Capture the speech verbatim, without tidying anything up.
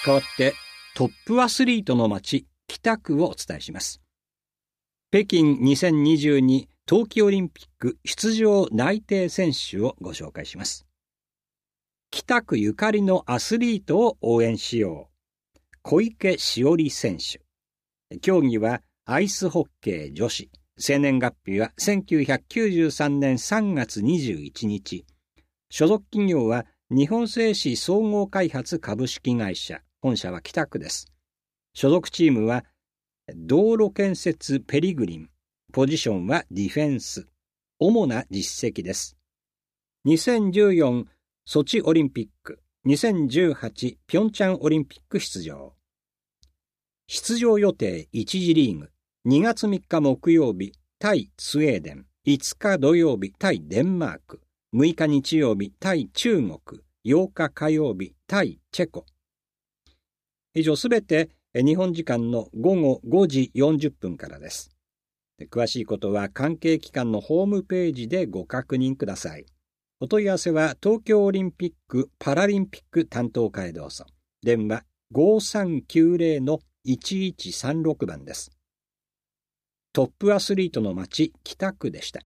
代わってトップアスリートの街北区をお伝えします。北京にせんにじゅうに冬季オリンピック出場内定選手をご紹介します。北区ゆかりのアスリートを応援しよう。小池詩織選手。競技はアイスホッケー女子。生年月日はせんきゅうひゃくきゅうじゅうさんねんさんがつにじゅういちにち。所属企業は日本製紙総合開発株式会社。本社は北区です。所属チームは道路建設ペリグリン。ポジションはディフェンス。主な実績です。にせんじゅうよんソチオリンピック、にせんじゅうはちピョンチャンオリンピック出場。出場予定いち次リーグ、にがつみっか木曜日対スウェーデン、いつか土曜日対デンマーク、むいか日曜日対中国、ようか火曜日対チェコ。以上すべて日本時間のごごごじよんじゅっぷんからです。詳しいことは関係機関のホームページでご確認ください。お問い合わせは東京オリンピック・パラリンピック担当課へどうぞ。電話 ごさんきゅうゼロ いちいちさんろく 番です。トップアスリートの街北区でした。